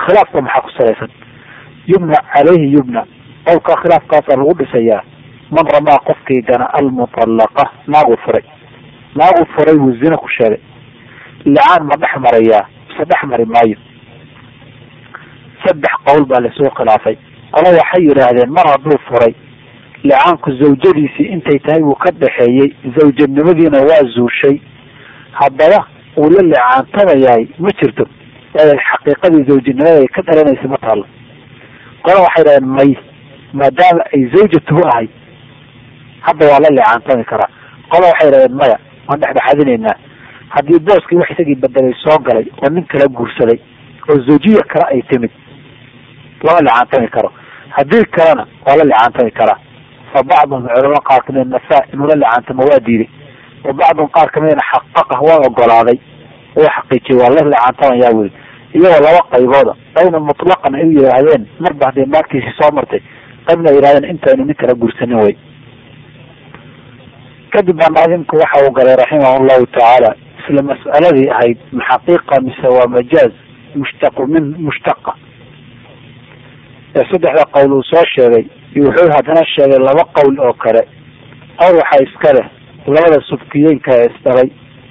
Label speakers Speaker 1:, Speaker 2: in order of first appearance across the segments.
Speaker 1: khilaafka maxaa ku salaysan yubna caleyhi yubna qowlka khilaafkaasa lagu dhisayaa man ramaa qofkii gana almutallaqa naagu furay wuu zina ku sheegay licaan ma dhex marayaa mise dhex mari maayo. 3 qowl baa lasoo khilaafay. qolo waxay yidhaahdeen mar hadduu furay licaanku zawjadiisii intay tahay wuu ka dhexeeyey, zawjanimadiina waa zuushay, haddaba uu la licaantamayahay ma jirto, xaqiiqadii zawjanimada ay ka dhalanaysa ma taalo. qolo waxay yidhahdeen may, maadaama ay zawjatuhu ahay hadda waa la licaantami karaa. qolo waxay yidhahdeen maya, waan dhexdhexadinaynaa, haddii booskii wax isagii bedelay soo galay oo nin kala guursaday oo zawjiya kale ay timid lama licaantami karo, haddii kalena waa la licaantami karaa. fa bacduhum culama qaar kamid nafaa inuu la licaantamo waa diiday, wa bacduhum qaar kamidna xaqaqa waa ogolaaday oo xaqiijiyay waa la licaantamayaa weli, iyagoo 2 qaybooda. qayna mutlaqan ay u yidhaahdeen marba hadday naagtiisii soo martay, qaybna ay yidhahdeen intaynu nin kala guursanin way. kadib baa naadimku waxa uu galay raximah llahu tacaala isla mas'aladii ahayd maxaqiiqa mise waa majaaz mushtaqu min mushtaqa. 3 qowl uu soo sheegay iyo wuxuu haddana sheegay 2 qowl oo kale. qowl waxaa iska leh 2 subkiyeenka ee isdhalay,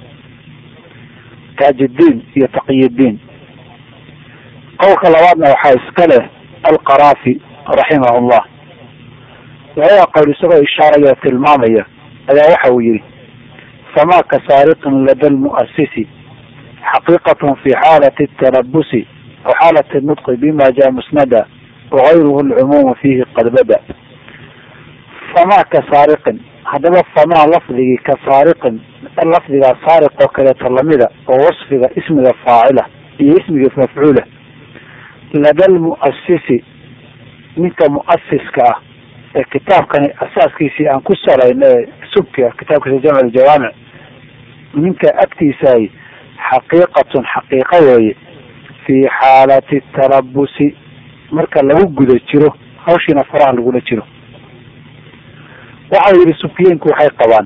Speaker 1: taajudiin iyo taqiyudiin. qowlka labaadna waxaa iska leh alqaraafi raximah llah. 2 qowl isagoo ishaaraya tilmaamaya ayaa waxa uu yihi famaa ka saariqin lada lmu'asisi xaqiiqatun fi xaalati tarabusi aw xaalati nutqi bima jaa musnada wagayruhu alcumuumu fiihi qad bada. famaa ka saariqin, haddaba famaa lafdigii ka saariqin, lafdigaa saariq oo kaleeto lamida oo wasfiga ismiga faacila iyo ismiga mafcuula lada lmu'asisi ninka mu'asiska ah ee kitaabkani asaaskiisii aan ku salayna ee subki ah kitaabkiisa jamc jawaamic, ninka agtiisaay xaqiiqatun xaqiiqa weeye fii xaalati tarabusi marka lagu guda jiro hawshiina faraha lagula jiro. waxau yihi subkiyeenku waxay qabaan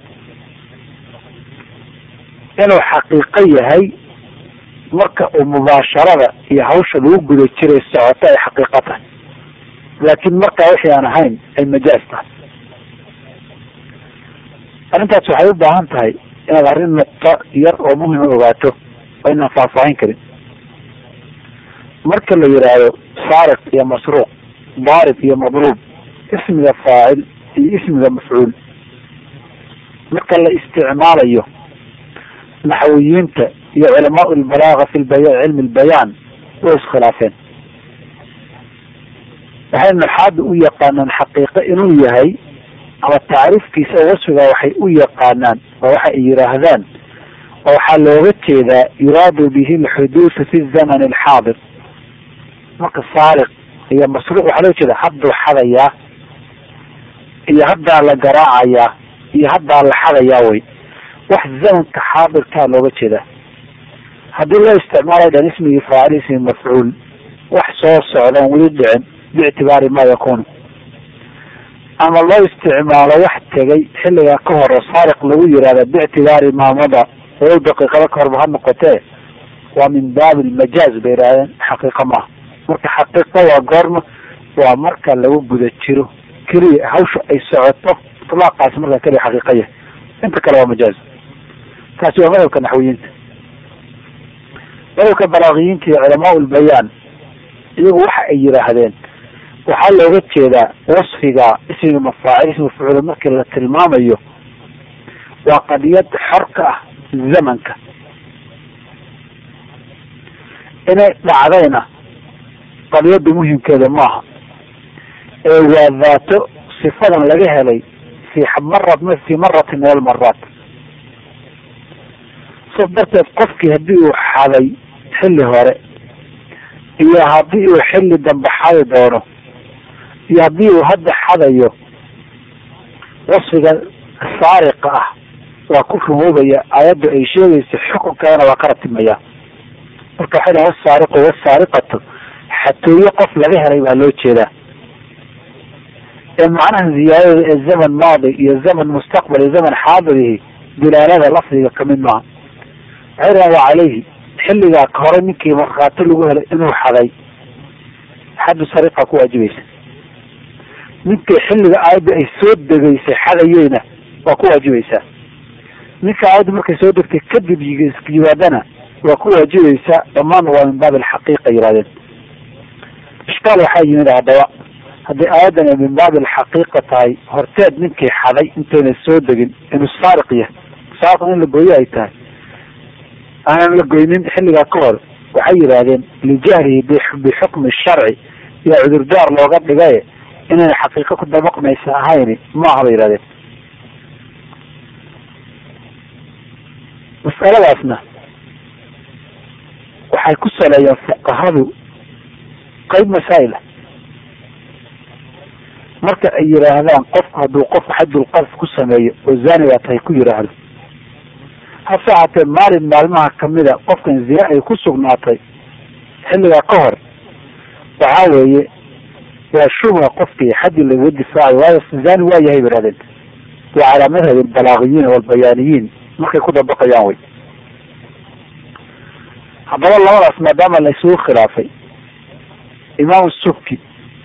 Speaker 1: inuu xaqiiqo yahay marka uu mubaasharada iyo hawsha lagu guda jiray socoto ay xaqiiqo tahay, laakiin markaa wixii aan ahayn ay majaaz tahay. arrintaas waxay u baahan tahay inaad arrin nuqto yar oo muhima ogaato oo inaan faahfaahin karin. marka la yidhaahdo saariq iyo masruuq, daarib iyo madluub, ismiga faacil iyo ismiga mafcuul, marka la isticmaalayo naxwiyiinta iyo culamaa lbalaaga fi cilmi lbayaan way iskhilaafeen. waxay naxaada u yaqaanaan xaqiiqo inuu yahay ama tacriifkiisa oo wasfiga waxay u yaqaanaan oo waxa ay yidhaahdaan oo waxaa looga jeedaa yuraadu bihi alxuduudu fi zaman alxaadir. marka saariq iyo masruuq waxaa looga jeeda hadduu xadayaa iyo haddaa la garaacayaa iyo haddaa la xadayaa way wax zamanka xaadirkaa looga jeedaa. haddii loo isticmaalayo dhan ismigii faacil ismi mafcuul wax soo socdan weli dhicin biictibaari ma yakunu, ama loo isticmaalo wax tegay xilligaa ka hore saariq lagu yihahda biictibaari maamada walow daqiiqada ka horba ha noqotee waa min baabi lmajaaz bay yidhahdeen, xaqiiqa maaha. marka xaqiiqa waa goorma? waa marka lagu guda jiro keliya hawsha ay socoto ilaaqaasi markaa keliya xaqiiqaya, inta kale waa majaaz. taasi waa madhabka naxwiyiinta. madhabka balaagiyiinta iyo culamaa lbayaan iyagu waxa ay yidhaahdeen waxaa looga jeedaa wasfiga ismiga mafaacil ismi mafcuul markii la tilmaamayo waa qadiyad xorka ah zamanka inay dhacdayna qadiyada muhimkeeda maaha, ee waa daato sifadan laga helay fi maratin min almaraat. saas darteed qofkii haddii uu xaday xilli hore iyo haddii uu xilli dambe xadi doono iyo haddii uu hadda xadayo, wasfiga saariqa ah waa ku rumoobaya aayadda ay sheegaysa, xukunkeedana waa ka ratibmaya. marka waxay dhahan wasaariqu wasaariqatu xatooyo qof laga helay baa loo jeedaa, ee macnaha ziyaadada ee zaman maadi iyo zaman mustaqbal iyo zaman xaadirihi dilaalada lafdiga kamid maaha. waxay dhahan waa caleyhi xilligaa ka hore ninkii markhaati lagu helay inuu xaday xaddu sariqa ku waajibaysa. ninkii xilliga aayadda ay soo degaysay xadayeyna waa ku waajibaysaa. ninka aayadda markay soo degtay kadib yimaadana waa ku waajibaysaa. dhammaan waa min baab alxaqiiqa yidhahdeen. ishkaal waxaa yimid haddaba haddii aayaddan ay min baab alxaqiiqa tahay horteed ninkii xaday intayna soo degin inuu saariq yahay, saariq in la gooyo ay tahay, aanan la goynin xilligaa ka hor, waxay yidhaahdeen lijahrihi bixukmi sharci iyo cudurdaar looga dhigay inayna xaqiiqo ku dabaqmaysa ahayni ma aha bay yidhahdeen. mas'aladaasna waxay ku saleeyeen fuqahadu qayb masaa'ila. marka ay yidhaahdaan qofku hadduu qof xaddul qadf ku sameeyo oo zani baa tahay ku yidhaahdo, hase haatee maalin maalmaha kamida qofkan zina ay ku sugnaatay xilligaa ka hor, waxaa weeye waa shubha qofkii xaddi lagaga difaacayo, waayo zani waa yahay bay yidhahdeen. waa calaa madhab albalaagiyiin walbayaaniyiin markay ku dabaqayaan way. haddaba labadaas maadaama la isugu khilaafay, imaam subki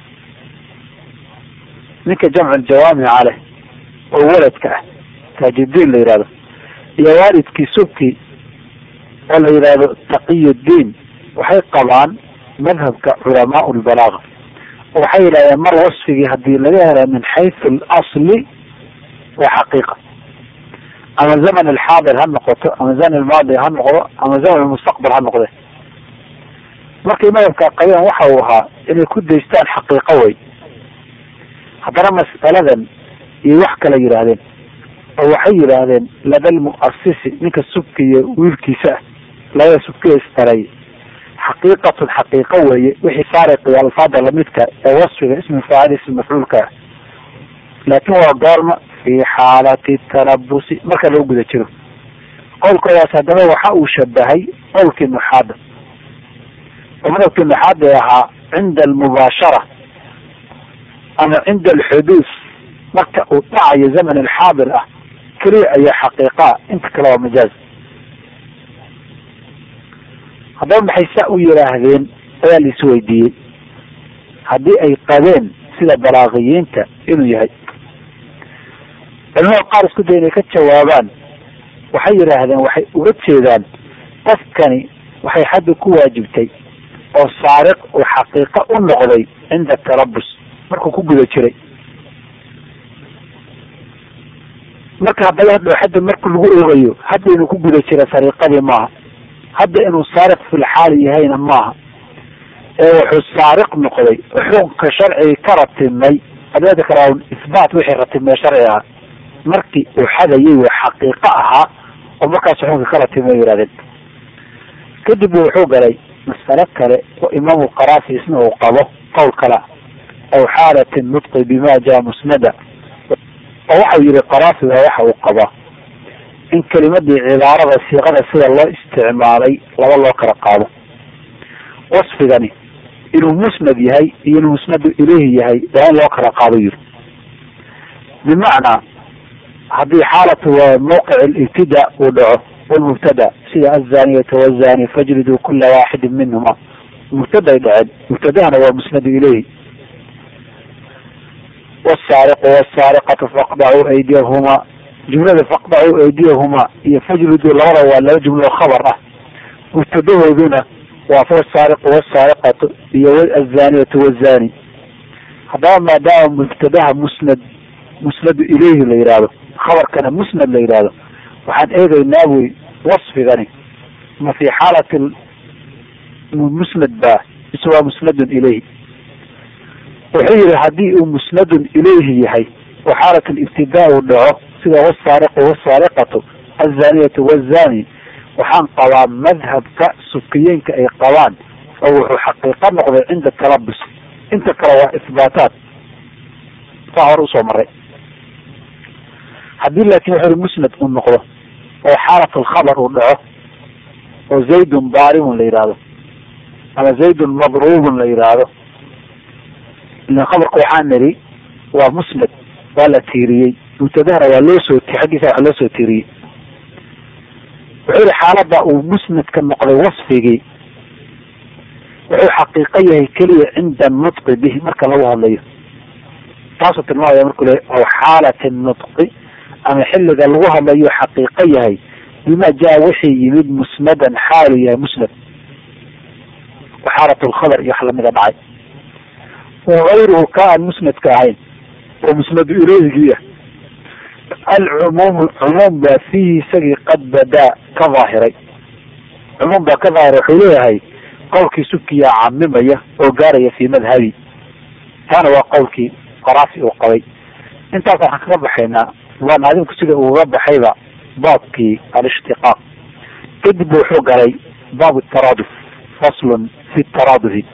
Speaker 1: ninka jamcu jawaamica leh oo waladka ah taajudiin la yihahdo, iyo waalidkii subki oo la yidhaahdo taqiyudiin, waxay qabaan madhabka culamaa lbalaaga. waxay yidhahdeen mar wasfigii haddii laga hela min xaysu alasli waa xaqiiqa, ama zaman alxaadir ha noqoto, ama zaman almaadi ha noqdo, ama zaman almustaqbal ha noqde. markay madhabkaa qabeen waxa uu ahaa inay ku daystaan xaqiiqo way. haddana mas'aladan iyo wax kala yidhaahdeen oo waxay yidhaahdeen labal mu'asisi ninka subki iyo wiilkiisa ah, labada subkiya istalay, xaqiiqatun xaqiiqo weeye wixii saariqiyo alfaada lamidka ee wasfiga ismi faacil ismi mafcuulka ah, laakin waa goorma fi xaalati talabusi marka loo guda jiro. qowlkoodaas haddaba waxa uu shabahay qowlkii nuxaada oo madhabkii nuxaada ee ahaa cinda almubaashara ama cinda alxuduus marka uu dhacayo zaman alxaadir ah keliya ayaa xaqiiqaa, inta kale waa majaaz. haddaba maxay saa u yidhaahdeen ayaa la isweydiiyey. haddii ay qabeen sida balaaqiyiinta inuu yahay, culamada qaar isku day inay ka jawaabaan, waxay yidhaahdeen waxay uga jeedaan qofkani waxay xadda ku waajibtay oo saariq uu xaqiiqo u noqday cinda talabus markuu ku guda jiray. marka haddaba hadhow xadda marka lagu oogayo hadda inuu ku guda jira sariiqadii maaha, hadda inuu saariq filxaali yahayna maaha, ee wuxuu saariq noqday xukunka sharcigi ka ratimay. adeeda kale isbaat wixii ratimay sharci aha markii uu xadayay waa xaqiiqo ahaa oo markaas xukunka ka ratimay yidhahdeen. kadib wuxuu galay mas'alo kale oo imaamu qaraasi isna uu qabo qowl kale aw xaalati nutqi bima jaa musnada, oo waxau yihi qaraasi waa waxa uu qabaa in kelimadii cibaarada siiqada sida loo isticmaalay laba loo kala qaado. wasfigani inuu musnad yahay iyo inuu musnadu ilayhi yahay waa in loo kala qaado yiri. bimacnaa haddii xaalatu waa mawqic libtida uu dhaco walmubtada sida azaniyata wazani fajriduu kula waaxidin minhuma, mubtada ay dhaceen, mubtadahana waa musnadu ilayhi. wsaariqu wsaariqatu faqdacuu aydiyahuma, jumlada faqdacuu aydiyahuma iyo fajriduu labada waa laba jumlo khabar ah, mubtadahooduna waa fasaariqu wsaariqatu iyo azaniyatu wazani. haddaba maadaama mubtadaha musnadu ilayhi la yihahdo, khabarkana musnad la yihahdo, waxaan eegaynaa buy wasfigani ma fi xaalati musnad ba mise waa musnadun ilayhi. wuxuu yihi haddii uu musnadun ilayhi yahay oo xaalat libtidaa uu dhaco sida wsaariqu wsaariqatu azaniyatu wazani, waxaan qabaa madhabka sufkiyeenka ay qabaan oo wuxuu xaqiiqo noqday cinda talabus. inta kale waa isbaataat saa hore usoo maray. haddii laakin wuxuu musnad uu noqdo oo xaalat alkhabar uu dhaco oo zaydun baarimun la yihahdo ama zaydun madruubun la yihahdo, ila khabarka waxaa niri waa musnad waa la tiiriyey, mubtadahana waa loosoo xaggiisa waa loo soo tiiriyey. wuxuu yihi xaalada uu musnadka noqday wasfigii wuxuu xaqiiqo yahay keliya cinda nutqi bihi marka lagu hadlayo. taasuu tilmaamaya markuu le aw xaalati nutqi, ama xilliga lagu hadlayo xaqiiqo yahay bima jaa wixii yimid musnadan xaalu yahay musnad, waxaalat lkhabar iyo wax lamida dhacay. wagayruhu ka aan musnadka ahayn oo musnadu ileyhigiiya alcumuum cumuum baa fiihi isagii qad badaa ka daahiray. cumuum baa ka daahiray wuxuu leeyahay qowlkii subkiyaa camimaya oo gaaraya fii madhabi. taana waa qowlkii qaraafi uu qabay. intaas waxaan kaga baxaynaa waa naadimku sida uuga baxayba baabkii alishtiqaaq. kadib wuxuu galay baab taraaduf, faslun fi taraadufi.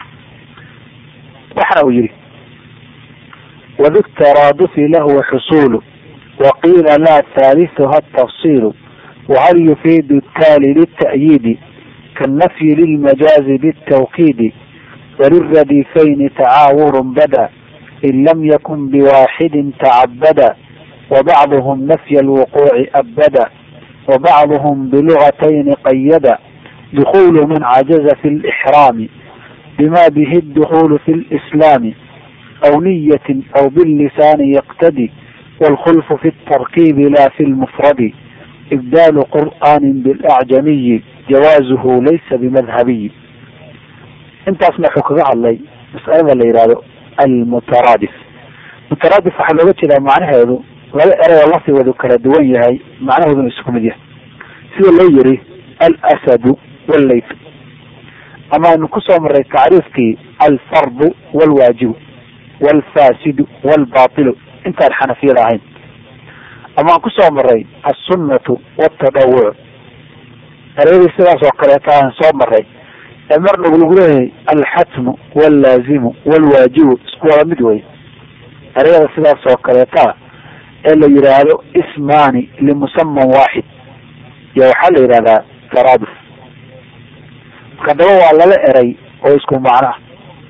Speaker 1: waxana uu yihi wadu taraadufi lahu xusuulu waqiila laa haalithuha tafsiilu wahal yufiidu taali lita'yiidi kaannafyi lilmajaazi bitawkiidi walilradiifayni tacaawurun bada in lam yakun biwaaxidin tacabada wabacduhum nafya alwuquuci abada wabacduhum bilugatayni qayada dukulu man cajaza fi lixraami bima bihi اdukulu fi lislaami aw niyatin aw billisaani yaqtadi wاlkhulfu fi اtarkiibi la fi lmufradi ibdaalu qur'aani bilacjamiyi jawaazuhu laysa bimadhabiyi. intaasna wuxuu kaga hadlay mas'alada la yihahdo almutaraadif. mutaraadif waxaa looga jeedaa macnaheedu laba erey oo lafdigoodu kala duwan yahay, macnahooduna isku mid yahay. sida loo yiri alasadu wallayt, ama aynu kusoo maray tacriifkii alfardu walwaajibu walfaasidu walbaatilu intaan xanafiyada ahayn. ama aan kusoo maray assunnatu waltadawuc, ereyadii sidaas oo kaleeta aan soo maray ee marna lagu leeyahay alxatmu wallaazimu walwaajibu isku wada mid wey. ereyada sidaas oo kaleeta ee la yidhaahdo ismaani limusaman waaxid iyo waxaa la yidhahdaa taraaduf. kadaba waa laba erey oo isku macno ah.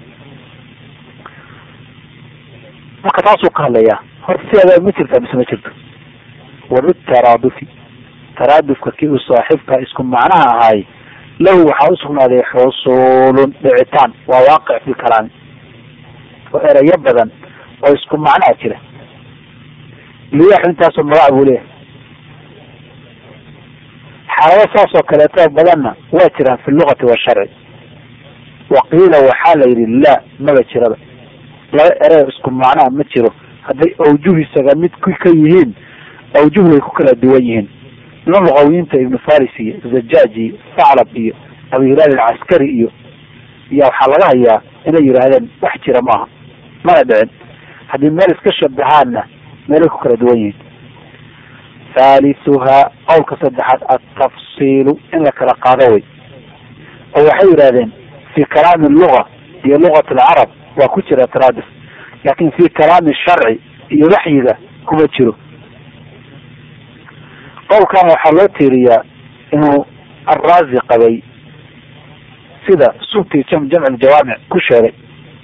Speaker 1: marka taasuu ka hadlayaa. horta sideeda ma jirtaa mise ma jirto? wadu taraadufi, taraadufka kii u saaxiibka isku macnaha ahaay lahu waxaa usugnaaday xusuulun dhicitaan, waa waaqic fi kalaami, oo ereyo badan oo isku macnaha jira. liyax intaasoo magac buu leeyahay. xaalado saas oo kaleeto badanna waa jiraan fi lugati washarci. waqiila waxaa la yidhi laa, maba jiraba. laba erey isku macnaha ma jiro hadday awjuhisaga mid ka yihiin, awjuh way ku kala duwan yihiin. niman luqawiyiinta ibnu faris iyo zajaaj iyo thaclab iyo abu hilaal alcaskari iyo waxaa laga hayaa inay yidhaahdeen wax jira maaha, mana dhicin. haddii meel iska shabahaanna meelay ku kala duwan yihiin. thalithuhaa qowlka saddexaad altafsiilu in la kala qaado way. oo waxay yidhahdeen fi kalaami luga iyo lugat alcarab waa ku jira taraaduf, laakin fi kalaami sharci iyo waxyiga kuma jiro. qowlkan waxaa loo tiiriyaa inuu arraazi qabay, sida subki jamc aljawaamic ku sheegay.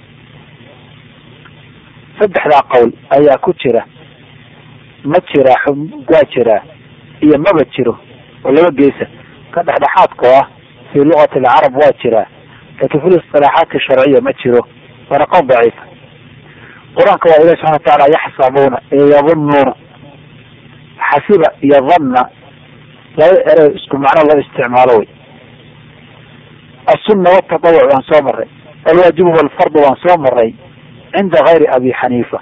Speaker 1: saddexdaa qowl ayaa ku jira, ma jira waa jiraa iyo maba jiro oo laba geesa. ka dhexdhexaadka oo ah fi lugati alcarab waa jiraa, laakin fi listilaaxaati sharciya ma jiro, waana qowl daciifa. qur-aanka waa ilahi subxana watacaala yaxsabuuna iyo yadunuuna, xasiba iyo dhanna laba erey isku macno loo isticmaalo way. assunna watadawuc waan soo maray, alwaajibu walfardu waan soo maray cinda kayri abi xaniifa.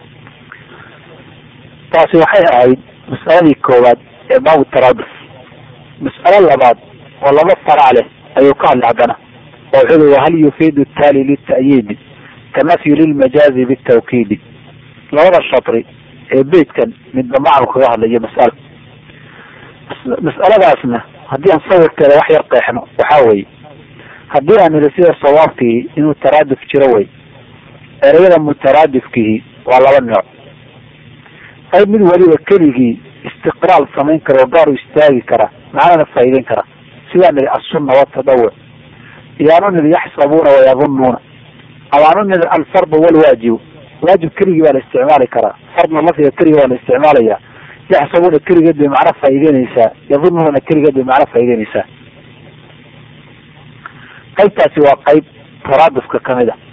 Speaker 1: taasi waxay ahayd mas'aladii koowaad ee baabu taraaduf. mas'alo labaad oo laba farac leh ayuu ka hadlay haddana, oo wuxuu i wahal yufiidu taali lita'yiidi kanafyi lilmajaazi bitawkiidi. labada shatri ee beydkan midba macnu kaga hadlayo mas'alo. mas'aladaasna haddii aan sawirkeeda wax yar qeexno waxaa weye, haddii aan niri sida sawaabkii inuu taraaduf jiro way. ereyada mutaraadifkihi waa laba nooc. qayb mid weliba keligii istiqraal samayn kara oo gaar u istaagi kara, macnana faa'iideyn kara, sidaan niri assunna watadawuc, iyaanu niri yaxsabuuna wayadunuuna, amaanu niri alfardu walwaajibu. waajib keligii baa la isticmaali karaa, fardna lafdiga keligii baa la isticmaalaya. yaxsabuuna keligeed bay macno faa'iideynaysaa, yadunuuna keligeed bay macno faa'iideynaysaa. qaybtaasi waa qayb taraadufka kamid a.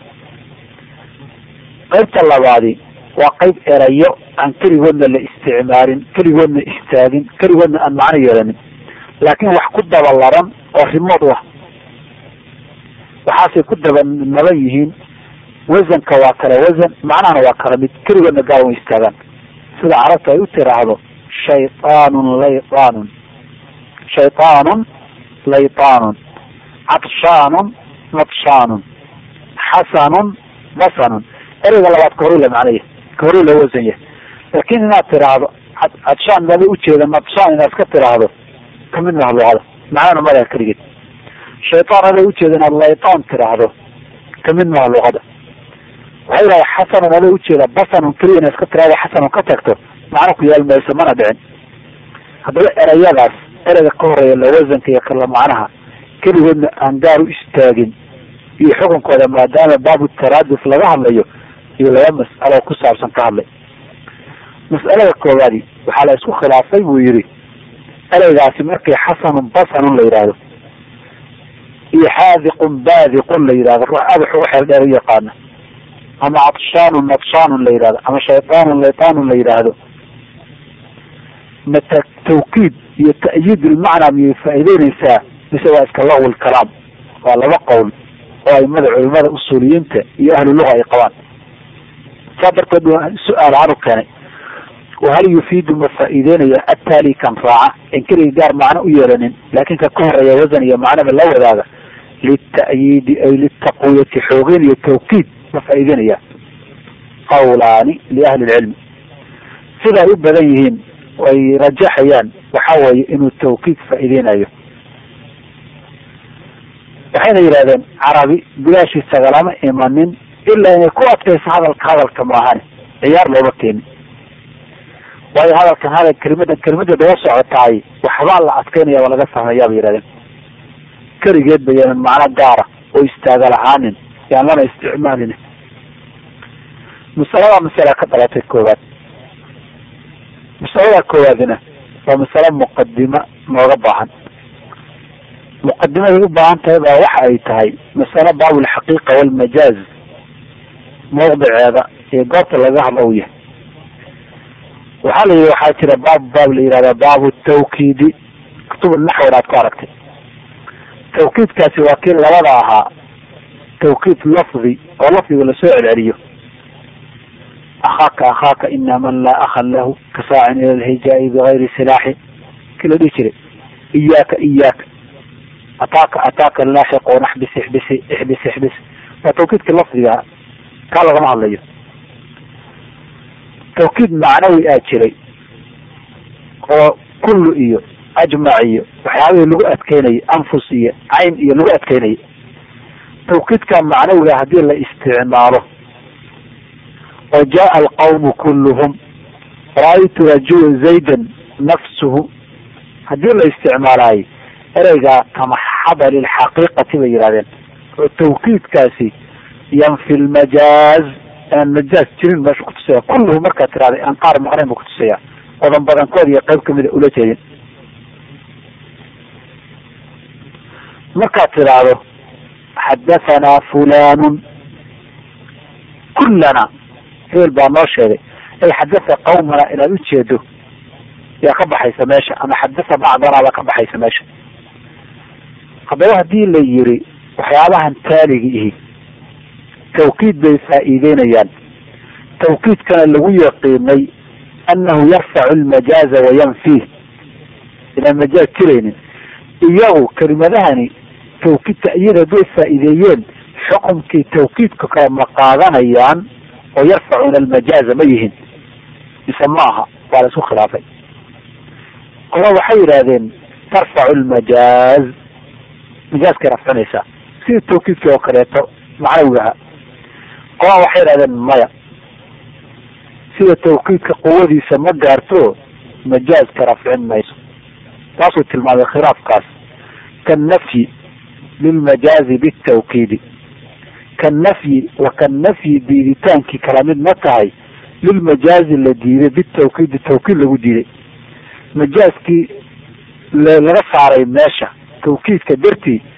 Speaker 1: qaybta labaadi waa qayb erayo aan keligoodna la isticmaalin, keligoodna istaagin, keligoodna aan macno yeelanin, laakiin wax ku dabalaran oo rimood u ah. waxaasay ku dabanaban yihiin. wasanka waa kala wasan, macnahana waa kala mid, keligoodna gaal way istaagaan. sida carabta ay u tiraahdo shayطaanun layطaanun, shayطaanun layطaanun, cadshaanun madshaanun, xasanun basanun. ereyga labaad kahoruu la macnaya, kahoruu la wasan yahay. laakiin inaad tiraahdo cadshaan mada ujeeda madshaan inaad iska tiraahdo kamid maha luqada, macnana madaha keligeed. shayطaan ada ujeeda inaad layطaan tiraahdo kamid maha luqada. waxay yidhahda xasanun ada ujeeda basanun keliya inaad iska tiraahdo xasanun ka tagto macno ku yaal mayso, mana dhicin. haddaba erayadaas, ereyga ka horeeya la wasanka iyo kala macnaha, keligoodna aan gaar u istaagin, iyo xukunkooda maadaama baabu taraaduf laga hadlayo, iyo laba mas'alo ku saabsan ka hadlay. mas'alada koowaadi waxaa la isku khilaafay buu yihi, ereygaasi markii xasanun basanun la yidhaahdo iyo xaadiqun baadiqun la yidhahdo, ruux adaxu waxeel dheer u yaqaana, ama cadshaanun madshaanun la yidhahdo, ama shayطaanun layطaanun la yidhaahdo, mata tawkiid iyo ta'yiid ilmacnaa miyay faa'iideynaysaa mise waa iska lahu lkalaam? waa laba qowl oo aimada culimada usuuliyiinta iyo ahlu luga ay qabaan. saa darteed waa su-aal canu keenay, wahal yufiidu ma faa'iideynaya ataali kan raaca in keligii gaar macno u yeelanin, laakin ka ka horeeya wasan iyo macnaba la wadaaga, lita'yiidi ay litaqwiyati xoogeyn iyo tawkiid ma faa'iideynaya. qawlaani liahli lcilmi, sida ay u badan yihiin ay rajaxayaan waxa weeye inuu tawkiid faa'iideynayo. waxayna yidhahdeen carabi bilaashiisa galama imanin ilaa inay ku adkayso hadalka maahane, ciyaar looma keenin. waayo hadalkan kelimada daba socotaay waxbaa la adkeynaya, waa laga fahmayaa bay yihahdeen. keligeed ba yeelan macno gaara oo istaaga lahaanin, yaan lana isticmaalin. masala ka dhalatay koowaad. masalada koowaadina waa masalo muqadima nooga baahan. muqadimaday u baahan tahay baa waxa ay tahay masalo baabulxaqiiqa walmajaaz mawdiceeda iyo goobta laga hadlo u yahay. waxaa la yihi waxaa jira baab la yihahda baabu tawkiidi, kutub naxwin aad ku aragtay. tawkiidkaasi waa kii labada ahaa, tawkiid lafdi oo lafdiga lasoo celceliyo, akhaaka ina man laa akhan lahu kasaacin ila lhijaai bigayri silaaxi, kii la dhihi jiray iyaaka ataaka laaxiqun ixbis. waa tawkiidka lafdiga, kaa lagama hadlayo. tawkiid macnawi aa jiray oo kullu iyo ajmac iyo waxyaabihii lagu adkeynayay, anfus iyo cayn iyo lagu adkeynayay. tawkiidka macnawiga haddii la isticmaalo oo jaa alqawmu kulluhum ra'aytu rajula zaydan nafsuhu, haddii la isticmaalaayay ereygaa tamaxada lilxaqiiqati bay yihahdeen. oo tawkiidkaasi yanfi lmajaaz, aan majaaz jirin meesha kutusaya. kulluhu markaad tirahday aan qaar maqnayn buu kutusaya, odan badankood iyo qayb kamida ula jeedin. markaad tidhaahdo xadahanaa fulanun kullana, hebel baa noo sheegay, ay xadatha qawmana inaad ujeedo yaa ka baxaysa meesha, ama xadatha bacdanaa baa ka baxaysa meesha. haddaba haddii la yiri waxyaabahan taaligi ihi tawkiid bay faa'iideynayaan, tawkiidkana lagu yaqiinay annahu yarfacu lmajaaza wayanfiih, inaan majaaz jiraynin. iyagu kelimadahani tawkiid ta'yiid hadday faa'iideeyeen, xukumkii tawkiidka kale ma qaadanayaan oo yarfacuna almajaaza ma yihin mise ma aha? waa la isku khilaafay. qola waxay yidhahdeen tarfacu lmajaaz, majaaskay rafcinaysaa sida tawkiidkii oo kaleeto macnawigaha. qola waxay yidhahdeen maya, sida tawkiidka quwadiisa ma gaarto majaaska rafcin mayso. taasuu tilmaamay khilaafkaas. kannafyi lilmajaazi bitawkiidi, kannafyi wa kannafyi diiditaankii kala mid ma tahay lilmajaazi la diiday bitawkiidi, tawkiid lagu diiday. majaaskii laga saaray meesha tawkiidka dartii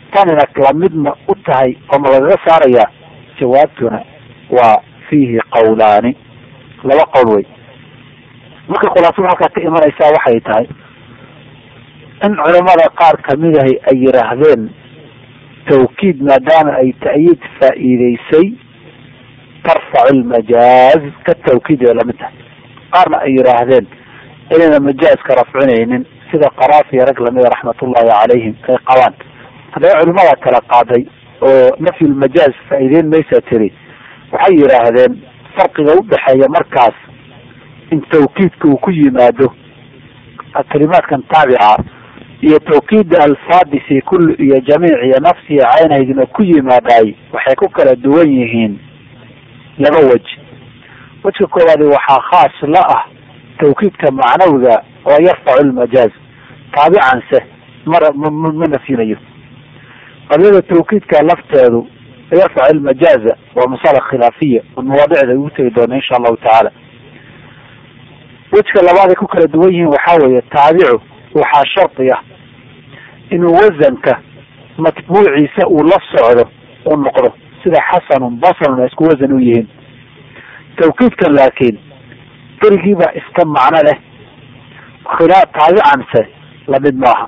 Speaker 1: tanina lamidna u tahay oo ma lagaga saarayaa? jawaabtuna waa fiihi qawlaani, laba qowl wey. marka khulaasada halkaa ka imanaysaa waxay tahay in culamada qaar kamidahay ay yidhaahdeen tawkiid maadaama ay ta'yiid faa'iideysay tarfacu lmajaaz ka tawkiid ay lamid tahay. qaarna ay yidhaahdeen inayna majaaska rafcinaynin sida qaraafiya rag lamida raxmatullahi calayhim ay qabaan. haddaba culimada kala qaaday oo nafyulmajaaz faa'iideyn maysa tiri, waxay yidhaahdeen farqiga udhaxeeya markaas in tawkiidka uu ku yimaado kalimaadkan taabica iyo tawkiida alfaadi fi kulli iyo jamiic iyo nafsi iyo caynaydina ku yimaadaay waxay ku kala duwan yihiin laba wej. wejka koowaadi waxaa khaas la ah tawkiidka macnawiga oo yarfacu lmajaaz, taabicanse ma nafyinayo. qadiyada tawkiidka lafteedu yarfacu lmajaaza waa masala khilaafiya oo mawaadicda ugu tegi doona insha allahu tacaala. wejka labaad ay ku kala duwan yihiin waxaa weeye taabicu waxaa shardi ah inuu wasanka matbuuciisa uu la socdo u noqdo, sida xasanun basrun ay isku wasan u yihiin. tawkiidkan laakiin keligiibaa iska macno leh, taabicanse lamid maaha,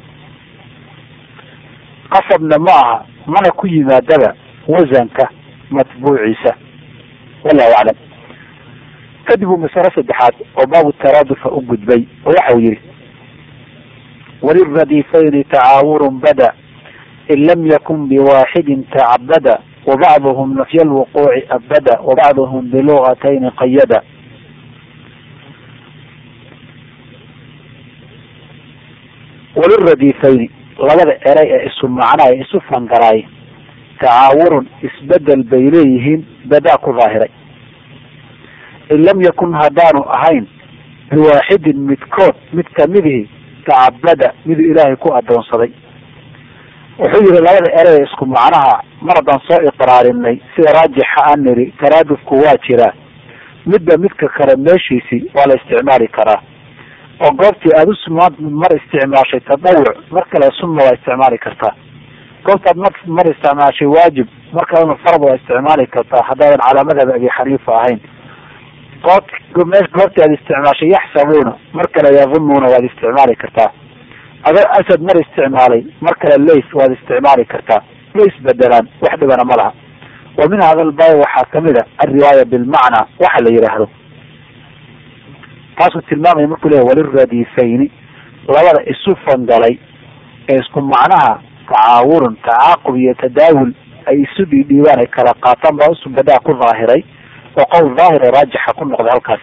Speaker 1: qasabna ma aha, mana ku yimaadaba wasanka matbuuciisa. wallahu aclam. kadib uu masalo saddexaad oo baabu taraadufa u gudbay oo waxa uu yihi walilradiifayni tacaawurun bada in lam yakun biwaaxidin tacabada wabacduhum nafya lwuquuci abada wabacduhum bilugatayni qayada. walilradiifayni labada eray ee isu macnaa ee isu fangaraay tacaawurun isbedel bay leeyihiin badaa ku daahiray. in lam yakun haddaanu ahayn biwaaxidin midkood mid kamidihii tacabada miduu ilaahay ku adoonsaday. wuxuu yihi labada erey isku macnaha mar haddaan soo iqraarinay sida raajixa aan niri taraadufku waa jiraa, midba midka kale meeshiisii waa la isticmaali karaa. oo goobtii aada mar isticmaashay tadawuc mar kale sunna waa isticmaali kartaa. goobtaad mar isticmaashay waajib mar kalena farad waa isticmaali kartaa haddaadan calaa madhab abi xaniifa ahayn. goobtii aad isticmaashay yaxsabuuna mar kale yadunuuna waad isticmaali kartaa. adoo asad mar isticmaalay mar kale lays waad isticmaali kartaa. way isbedelaan, wax dhibana ma laha. wa min hada albaab waxaa kamid a alriwaaya bilmacnaa waxa la yidhaahdo. taasuu tilmaamaya markuu leeyahy waliradiifayni labada isu fangalay ee isku macnaha tacaawurun tacaaqub iyo tadaawul ay isu dhiidhiibaan ay kala qaataan baa isu badaa ku daahiray oo qowl daahiro raajixa ku noqday halkaas.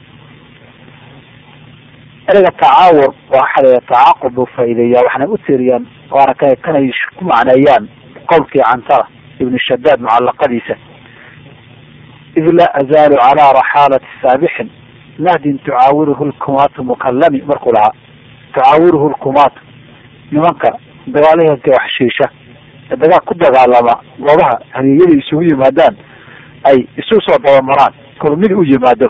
Speaker 1: ereyga tacaawur waxa la tacaaqub buu faa'iideeyaa, waxna u tiriyaan waana kanay ku macneeyaan qowlkii cantara ibn shadaad mucalaqadiisa id laa azaalu calaa raxaalati saabixin nahdin tucaawiruhu lkumaatu mukallami markuu lahaa. tucaawiruhu lkumaatu nimanka dagaalahanka wax shiisha ee dagaal ku dagaalama goobaha hareeyada isugu yimaadaan ay isu soo dabamaraan kol mid u yimaado.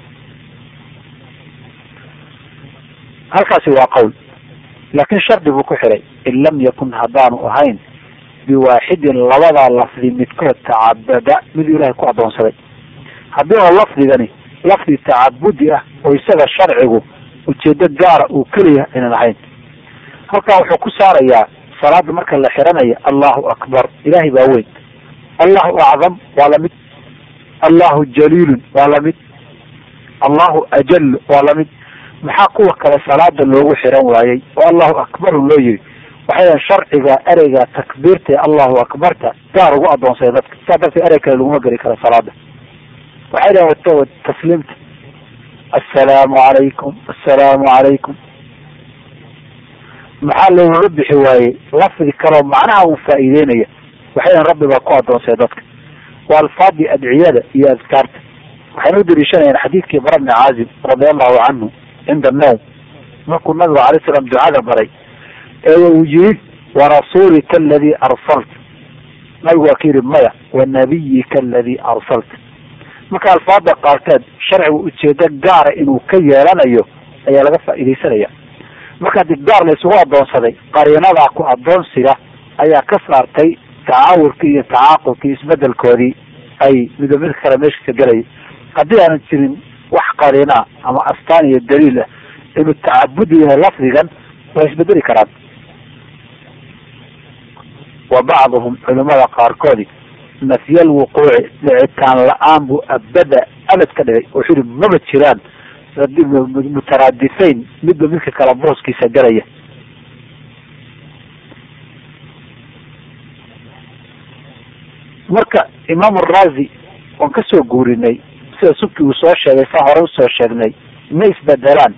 Speaker 1: halkaasi waa qowl, laakiin shardi buu ku xiray in lam yakun haddaanu ahayn biwaaxidin labadaa lafdi midkood tacabada miduu ilaahay ku adoonsaday. haddii oo lafdigani lafdi tacabudi ah oo isaga sharcigu ujeedo gaara uu keliya aynan ahayn. halkaa wuxuu ku saarayaa salaada marka la xiranayo allahu akbar ilaahay baa weyn, allahu acdam waa lamid, allahu jaliilun waa lamid, allahu ajal waa lamid. maxaa kuwa kale salaada loogu xiran waayey oo allahu akbarun loo yiri? waxay sharciga ereyga takbiirta allahu akbarta gaar ugu adoonsay dadka, saa darteed erey kale laguma geli karo salaada. waxay dhahaan tasliimta assalaamu calaykum assalaamu calaykum. maxaa looga bixi waayey lafdi kaloo macnaha uu faa'iideynaya? waxay dhahan rabbi baa ku adoonsay dadka. waa alfaadii adciyada iyo adkaarta. waxayna u daliishanayaan xadiidkii bara bni caazib radiallahu canhu cinda annawm markuu nabigu alay slam ducada baray ee uu yiri warasuulika aladii arsalta. nabigu waa ka yidhi maya wanabiyika aladii arsalta. marka alfaada qaarkeed sharcigu ujeedo gaara inuu ka yeelanayo ayaa laga faa'iidaysanaya. marka haddii gaar la isugu adoonsaday qariinadaa ku adoonsiga ayaa ka saartay tacaawurkii iyo tacaaqubkii isbedelkoodii ay midba mid kale meesha ka gelayay. haddii aanan jirin wax qariina ama astaan iyo daliil ah inuu tacabudi yahay lafdigan waa isbedeli karaan. wa bacduhum culimada qaarkoodi nafya alwuquuci dhicitaan la-aan buu abada abad ka dhigay oo xuri maba jiraan mutaraadifayn midba midka kale booskiisa galaya. marka imaam araazi waan kasoo guurinay sida subki uu soo sheegay saa hore usoo sheegnay ma isbedelaan.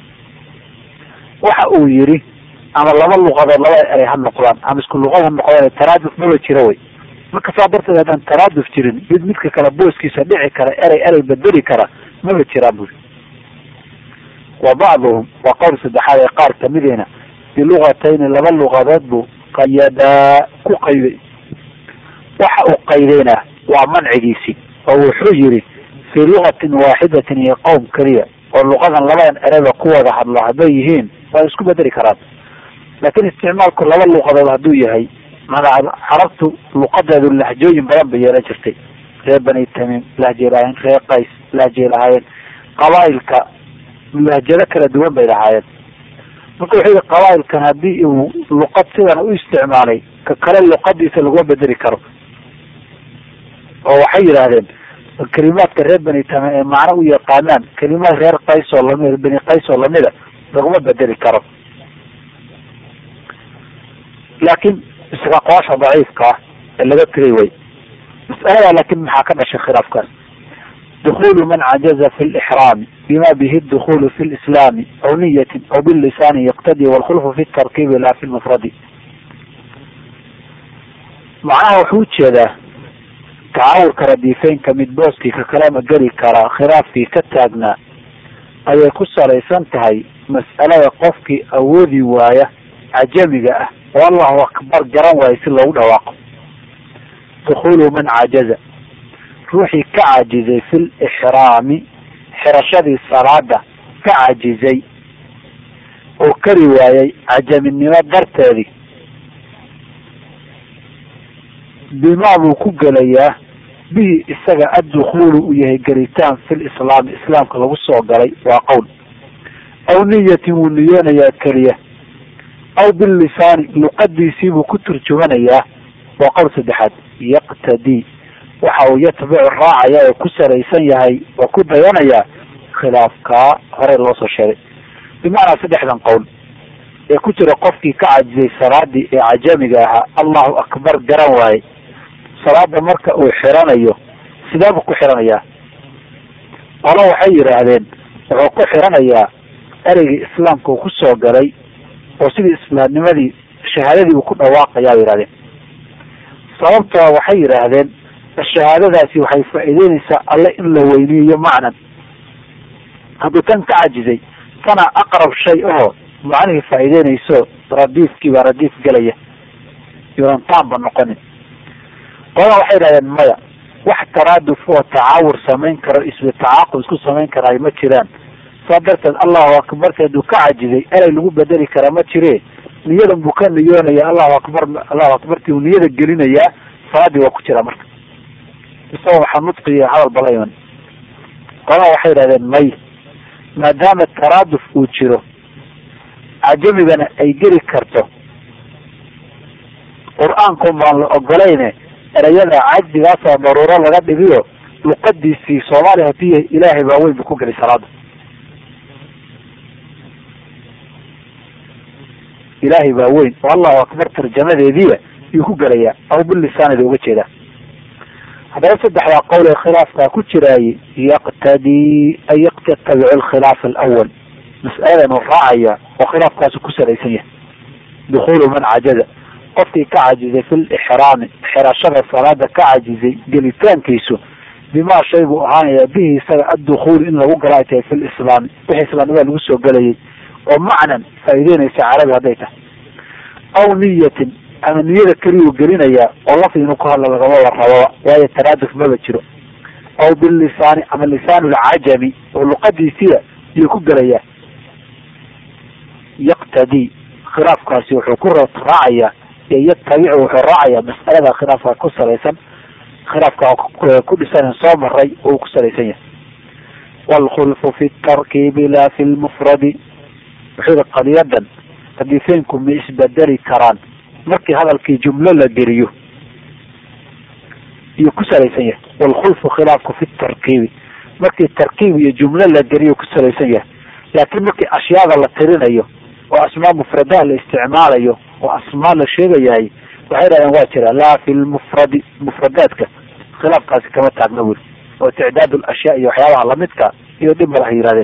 Speaker 1: waxa uu yiri ama laba luqadood laba eray ha noqdaan ama isku luqad ha noqdaan taraaduf maba jiro wey. marka saa darteed haddaan taraaduf jirin mid midka kale booskiisa dhici kara erey bedeli kara maba jiraan buri. wa bacduhum waa qowl saddexaad ee qaar kamidiina bilugatayni laba luqadood buu qayadaa ku qayday. waxa uu qaydayna waa mancigiisi oo wuxuu yiri fii lugatin waaxidatin iyo qowm keliya oo luqadan labadan ereyba ku wada hadlo hadday yihiin waa isku bedeli karaan. laakiin isticmaalku laba luqadood hadduu yahay carabtu luqadeedu lahjooyin badan bay yeelan jirtay. reer bani tamim lahjay lahaayeen, reer qays lahjay lahaayeen, qabaailka lahjado kala duwan bay lahaayeen. marka wuxuu yihi qabaailkan haddii uu luqad sidan u isticmaalay ka kale luqadiisa laguma bedeli karo. oo waxay yidhaahdeen kelimaadka reer bani tamim ee macno u yaqaanaan kelimaad reer qays oo lamid bani qays oo lamida laguma bedeli karo. laakiin isaga qoosha daciifka ah ee laga tegay way. mas'alada laakiin maxaa ka dhashay khilaafkaas? dukulu man cajaza fi lixraami bima bihi dukulu fi lislaami aw niyatin aw bilisaani yaqtadi walkhulfu fi tarkiibi laa fi lmufradi. macnaha wuxuu ujeedaa tacaawurka radiifeynka mid booskii ka kalama geli karaa khilaafkii ka taagnaa ayay ku salaysan tahay mas'alada qofkii awoodi waaya cajamiga ah oo allahu akbar garan waayo si loogu dhawaaqo. dukulu man cajaza ruuxii ka cajizay fi lixraami xirashadii salaada ka cajizay oo kari waayay cajaminimo darteedii bimaa buu ku gelayaa bihi isaga addukulu u yahay gelitaan fi lislaami islaamka lagu soo galay waa qowl. aw niyatin wuu niyoonayaa keliya aw bilisaani luqadiisiibuu ku turjumanayaa waa qowl saddexaad. yaqtadii waxa uu yatbicu raacaya oo ku salaysan yahay oo ku dayanayaa khilaafkaa hore loo soo sheegay. bimacnaa saddexdan qowl ee ku jira qofkii ka cajizay salaadii ee cajamiga ahaa allahu akbar garan waaye salaada marka uu xiranayo sideebuu ku xiranayaa? qolo waxay yidhaahdeen wuxuu ku xiranayaa ereygii islaamka uu ku soo galay oo sidii islaamnimadii shahaadadii uu ku dhawaaqayaa yidhahdeen. sababtoo waxay yidhaahdeen shahaadadaasi waxay faa'iideynaysaa alle in la weyniyo macnan. hadduu tan ka cajizay tana aqrab shay oo macnihii faa'iideynayso radiifkii baa radiif gelaya yunan taanba noqonin. qolada waxay yidhahdeen maya wax taraaduf oo tacaawur samayn karo tacaaqub isku samayn karaayo ma jiraan. saa darteed allahu akbarka hadduu ka cajizay erey lagu bedeli karaa ma jire niyadan buu ka niyoonaya allahu akbartii uu niyada gelinayaa salaadii waa ku jira marka isagoo waxaa nudqiya hadal bala iman. qolada waxay yidhahdeen may maadaama taraaduf uu jiro cajamigana ay geli karto qur-aankun baan la ogolayne ereyada cajzigaasoo daruuro laga dhigiyo luqadiisii soomaaliya hadii ilaahay baa weyn bu ku geli salaada. ilaahay baa weyn oo allahu akbar tarjamadeediiba yuu ku gelayaa aw bilisaanida uga jeedaa. haddaba saddexdaa qowl ee khilaafkaa ku jiraayey yaqtadii ay yatabicu alkhilaaf alawal mas'aladan uu raacaya oo khilaafkaasu ku salaysan yahay. dukulu man cajaza qofkii ka cajizay fi lixraami xirashada salaada ka cajizay gelitaankiisu bimaa shay buu ahaanaya bihi isaga addukulu in lagu gala ay tahay fi lislaami wixii islaamnimada lagu soo gelayay oo macnan faa'iideynaysa carabi hadday tahay. aw niyatin ama niyada keliyuu gelinayaa oo lafdi inuu ku hadla lagama warrababa waayo taraaduf maba jiro. aw bilisaani ama lisaan lcajami oo luqadiisiya yuu ku gelayaa. yaqtadii khilaafkaasi wuxuu ku raacayaa yatabicu wuxuu raacaya mas'alada khilaafka ku salaysan, khilaafka ku dhisan soo maray oo ku salaysan yahay. waalkhulfu fi tarkiibi la fi lmufradi, wuxuu qadiyadan hadiifeynku ma isbedeli karaan markii hadalkii jumlo la geliyo iyo ku salaysan yahay. waalkhulfu khilaafku fi tarkiibi markii tarkiib iyo jumlo la geliyo ku salaysan yahay, laakiin markii ashyaada la tirinayo oo asmaa mufradaha la isticmaalayo oo asmaa la sheegayahay waxay dhahdeen waa jira laa fi lmufradi, mufradaadka khilaafkaasi kama taagna weli oo ticdaad lashyaa iyo waxyaabaha lamidka iyo dhib malaha yirahdeen.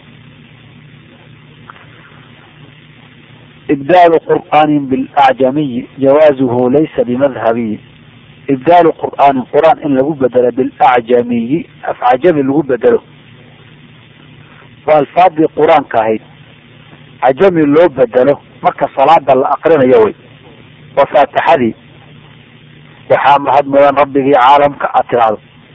Speaker 1: ibdaalu qur'aanin bilacjamiyi jawaazuhu laysa bimadhabiyi. ibdaalu qur'aanin qur'aan in lagu bedelo bilacjamiyi afcajami lagu bedelo waa alfaadii qur-aanka ahayd cajami loo bedelo marka salaada la aqrinayo way. waa faatixadii waxaa mahad mudan rabbigii caalamka aad tiraahdo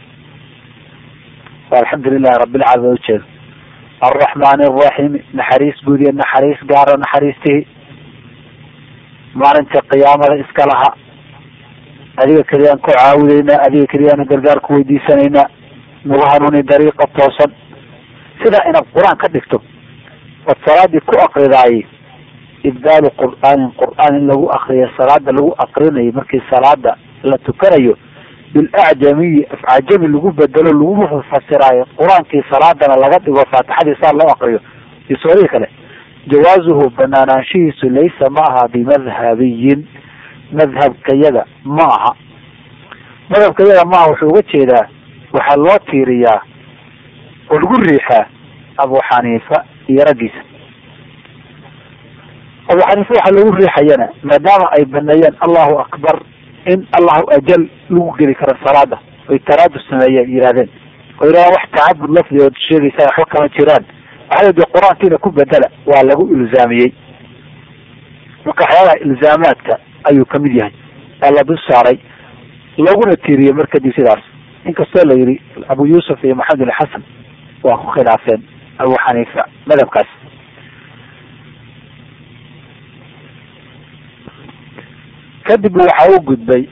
Speaker 1: alxamdu lilahi rabbilcaalamiin ujeedo. alraxmaan araxiim naxariis guud iyo naxariis gaaro naxariistihii maalinta qiyaamada iska laha, adiga keliyaan ku caawideynaa, adiga keliyaan gargaar ku weydiisanaynaa, nagu hanuuni dariiqa toosan. sidaa inaad qur-aan ka dhigto ood salaadii ku akridaayey ibdaalu qur'aanin qur'aan in lagu akriyo salaada lagu aqrinayo markii salaada la tukanayo bilacjamiyi afcajami lagu bedelo lagu fasiraayo qur-aankii salaadana laga dhigo faatixadii saa loo akriyo iyo suuradii kale jawaazuhu banaanaanshihiisu laysa ma aha bimadhabiyin, madhabkayaga ma aha. madhabkayaga ma aha wuxuu uga jeedaa waxaa loo tiiriyaa oo lagu riixaa abu xaniifa iyo raggiisa. abu xaniifa waxaa lagu riixayana maadaama ay baneeyeen allahu akbar in allahu ajal lagu geli karo salaada oy taraaduf sameeyeen yidhahdeen oo yidhahdeen wax tacabud lafdi ood sheegaysaa waxba kama jiraan waxaa de qur-aankiina ku bedela waa lagu ilzaamiyey. marka waxyaabaha ilzaamaadka ayuu kamid yahay aa la dul saaray laguna tiiriyey mar kadib sidaas. inkastoo la yihi abu yuusuf iyo maxamed alxasan waa ku khilaafeen abu xaniifa madhabkaas. kadib waxa u gudbay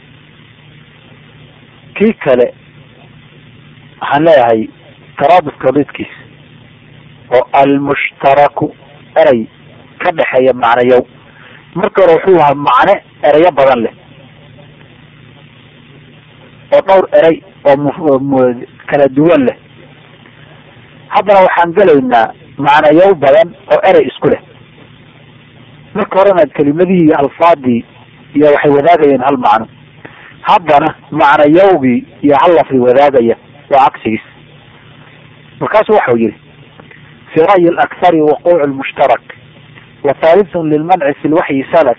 Speaker 1: kii kale waxaan leeyahay taraadufka ridkiis oo almushtaraku erey ka dhexeeya macnayow. marka hore wuxuu ahaa macne ereyo badan leh oo dhowr erey oo kala duwan leh. haddana waxaan gelaynaa macnayow badan oo erey isku leh. marka horena kelimadihii iyo alfaadii iyo waxay wadaagayeen hal macno, haddana macnayowgii iyo hal lafdi wadaagaya waa cagsigiis. markaasu waxau yihi في رأي الأكثر وقوع المشترك، وثالث للمنع في الوحي سلك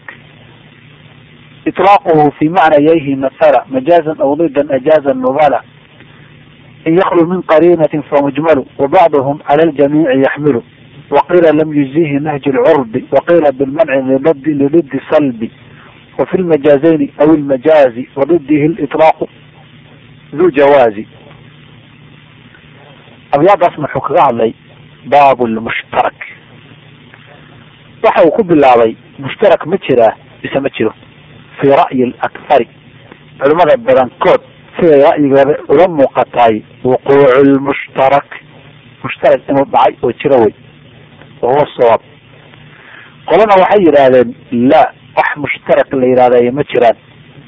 Speaker 1: إطلاقه في معنييه مثلا مجازا أو ضدا أجاز النبالة إن يخلو من قرينة فمجمل وبعضهم على الجميع يحمله وقيل لم يجزيه نهج العرب وقيل بالمنع لضد سلبي وفي المجازين أو المجاز وضده الإطلاق ذو جوازي. أبيض أسمح علي باب المشترك وحاو كب الله مشترك متشرة بسمتشره في رأي الأكثر علماء البرانكوت في رأي علم قطعي وقوع المشترك مشترك انه ضعي وتشروي وهو الصواب. قلنا وحي هذا لا وح مشترك اللي هذا يمتشران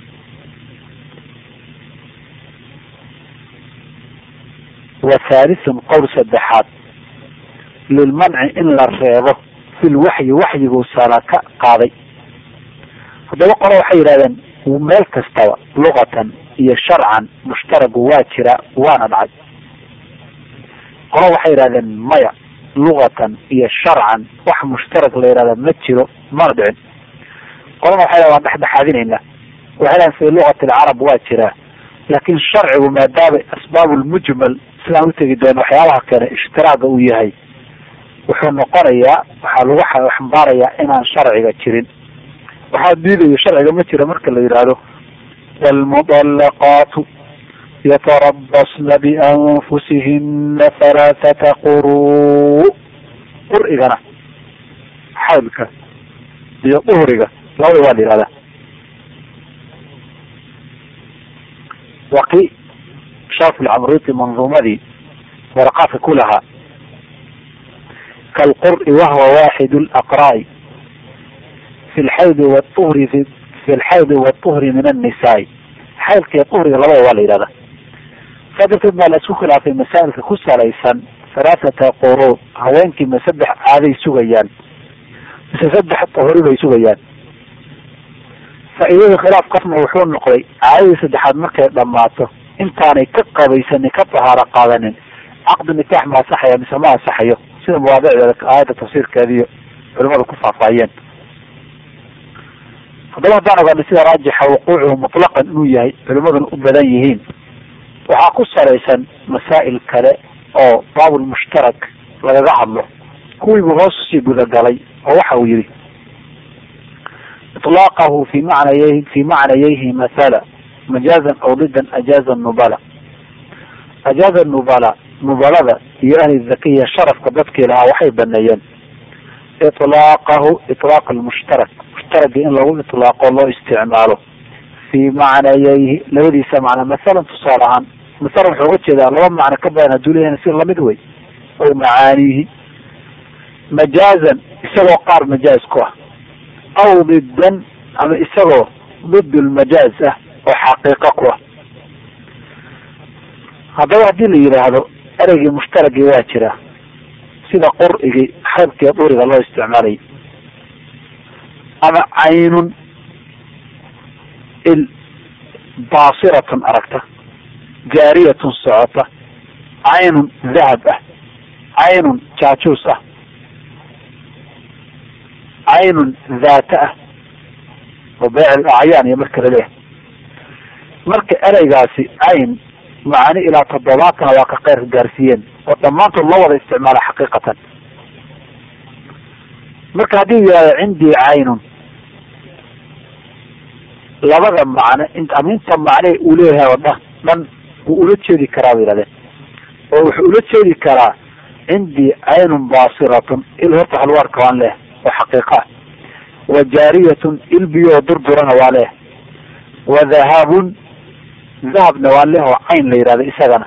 Speaker 1: وثالث قول سدحات للمنع إن الرياضة في الوحي وحي سالك قاضي. هذا وقرأ وحي هذا ومالك استوى لغة هي شرعا مشترك واترة وانا بعد. قرأ وحي هذا ميا لغة هي شرعا وح مشترك لهذا متشره مرضع. قرأ وحي هذا نحن حاذين هنا وهذا في لغة العرب واترة لكن الشرع وما دام أسباب المجمل سلام تجدون وحيالها كان اشتراك وياهي wuxuu noqonayaa waxaa lagu xambaarayaa inaan sharciga jirin. waxaa diidaya sharciga ma jira marka la yidhaahdo waalmudallaqaatu yatarabasna bianfusihina halaathata quruu. qur'igana xaylka iyo duhriga labada waa la yihahdaa waqi shaaf alcamriiti manduumadii waraqaadka ku lahaa kalqur'i wahwa waaxidu laqraa'i fi lxaydi wauhri fi lxaydi wauhri min annisaai xaydka iyo uhriga labada waa la yidhahda saa darteed baa la isku khilaafay masaa'ilka ku salaysan halaathata quru haweenkii ma 3 caaday sugayaan mise 3 uhri bay sugayaan. faa'iidada khilaafkaasna wuxuu noqday caadadii 3aad markay dhammaato intaanay ka qabaysanin ka tahaaro qaadanin caqdi nikaax ma asaxaya mise ma asaxayo sida mawaadicda aayadda tafsiirkeediiyo culimadu ku faahfaahiyeen. haddaba haddaan ogaano sida raajixa wuquucuhu mutlaqan inuu yahay culimaduna u badan yihiin waxaa ku salaysan masaa'il kale oo baabulmushtarak lagaga hadlo kuwiibuu hoos usii gudagalay oo waxa uu yihi iطlaaqahu fi macnayayhi mathala majaazan aw didan ajaaza nubala ajaaza nubala nubalada iyo ahli zakiya sharafka dadkii lahaa waxay baneeyeen iطlaaqahu iطlaaq almushtarak mushtaragi in lagu iطlaaqo loo isticmaalo fi macnayayhi labadiisa macna masalan tusaale ahaan masalan wuxuu uga jeedaa 2 macno ka badan hadduu leeyahay si lamid wey oo macaanihi majaazan isagoo qaar majaaz ku ah aw didan ama isagoo ضد lmajaaz ah oo xaqiiqo ku ah. haddaba haddii la yidhaahdo ereygii mushtaragii waa jira sida qur'igii xaydkii dhuriga loo isticmaalay ama caynun il baasiratun aragta jaariyatun socota caynun dahab ah caynun jaajuus ah caynun daata ah oo beyc acyaan iyo marka laleeyahay marka ereygaasi cayn macaani ilaa 7 waa ka qeyr gaarsiiyeen oo dhammaantood loo wada isticmaala xaqiiqatan. marka haddii yihahdo cindii caynun labada macno inta macne uu leeyahay oo dhan wuu ula jeedi karaa bay yihahdeen oo wuxuu ula jeedi karaa cindii caynun baasiratun il horta halwaarka waan leh oo xaqiiqa ah wa jaariyatun il biyoo durdurana waa leh wa dahabun dahabna waa leh oo cayn la yihahda isagana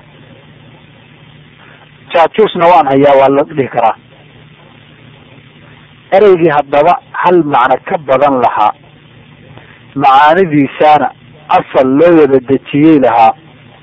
Speaker 1: jaajuusna waan hayaa waa la dhihi karaa. ereygii haddaba hal macno ka badan lahaa macaanidiisaana asal loo wada dejiyey lahaa